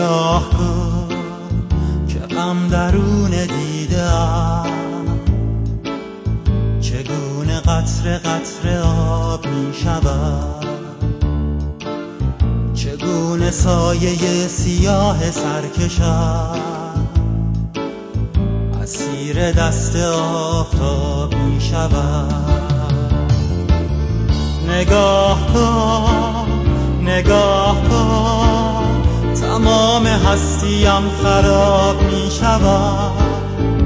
نگاه کن که غم درون دیده‌ام، چگونه قطره قطره آب می شود، چگونه سایه سیاه سرکشم اسیر دست آفتاب می شود. نگاه کن نگاه کن تمام هستیم خراب می شود،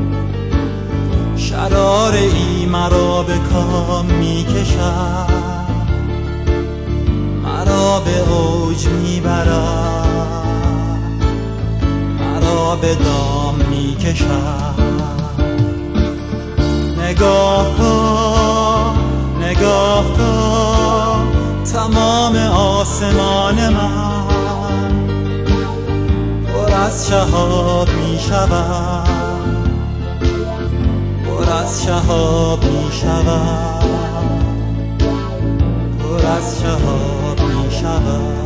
شرار ای مرا به کام می کشد، مرا به اوج می برد، مرا به دام می کشد. نگاه کن نگاه کن تمام آسمان من پر از شهاب می شود، پر از شهاب می شود، پر از شهاب می شود.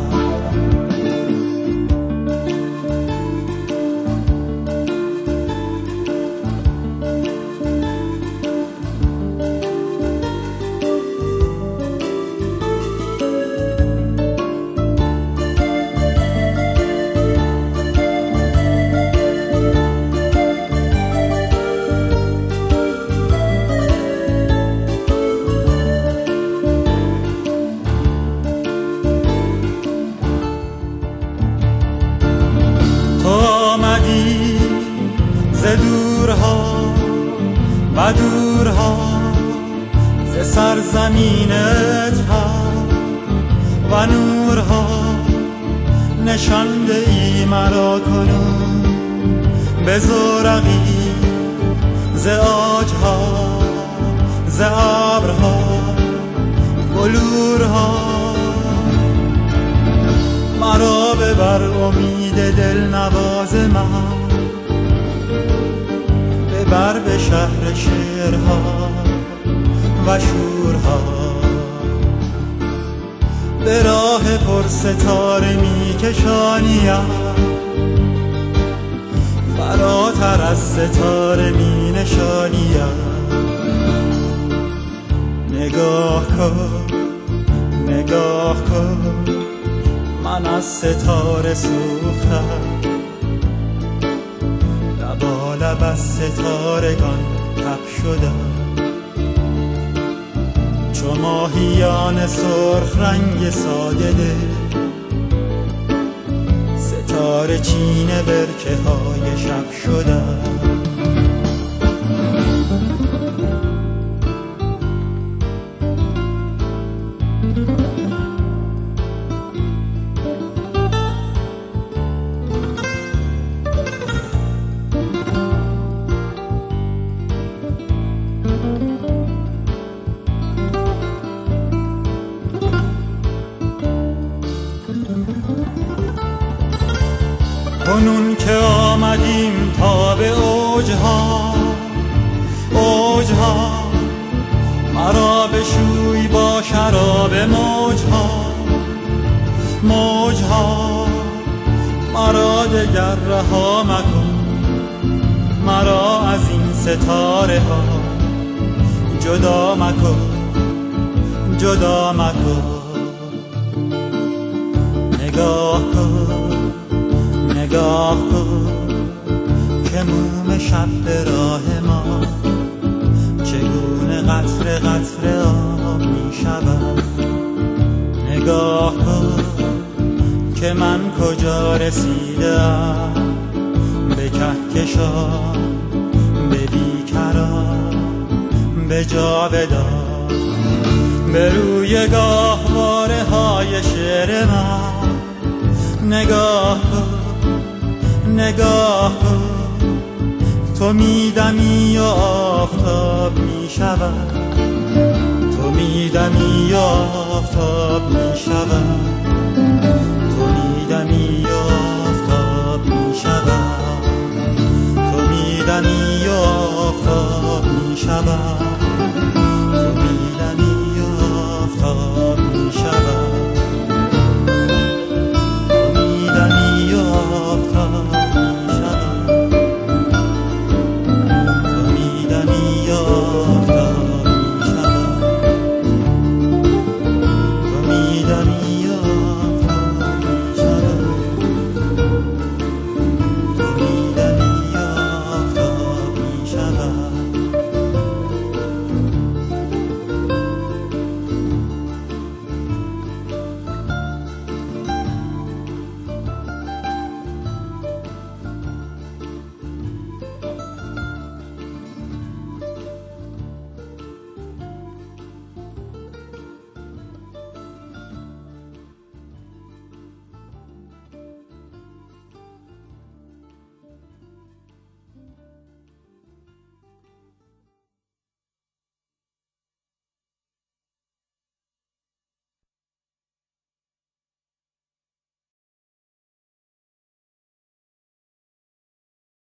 ز دورها و دورها ز سرزمینت هم و نورها نشانده ای مرا کنون به زورقی ز آجها ز ابرها بلورها مرا ببر امید دل نواز من، ببر به شهر شعرها و شورها، به راه پر ستاره می کشانیم، فراتر از ستاره می نشانیم. نگاه کن نگاه کن من از ستاره سوختم، لب از ستارگان تب شدم، چو ماهیان سرخ رنگ ساده دل، ستاره چین برکه های شب شدم. کنون که آمدیم تا به اوجها اوجها، مرا بشوی با شراب موجها موجها، مرا دگر رها مکن، مرا از این ستاره ها جدا مکن جدا مکن. نگاه کن نگاه کن که موم شب به راه ما چگونه قطره قطره آب می شود. نگاه کن که من کجا رسیدم، به کهکشان به بیکران به جاودان، به روی گاهواره های شعر من. نگاه کن نگاه کن تو میدمی و آفتاب می شود، تو میدمی و آفتاب می شود، تو میدمی و آفتاب می شود، تو میدمی و آفتاب می شود.